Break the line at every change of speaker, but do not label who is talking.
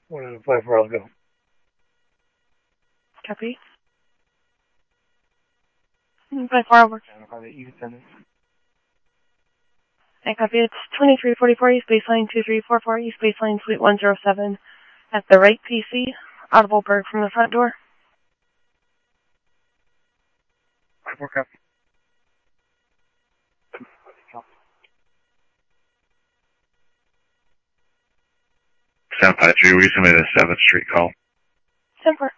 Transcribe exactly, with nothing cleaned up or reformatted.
one out of five four, I'll go.
Copy. five four, I'll work. I copy. It's twenty-three forty-four East Baseline, two three four four East Baseline, Suite one oh seven. At the right P C, audible bird from the front door.
five four, copy.
seven five three, we submitted a seventh Street call.
ten four.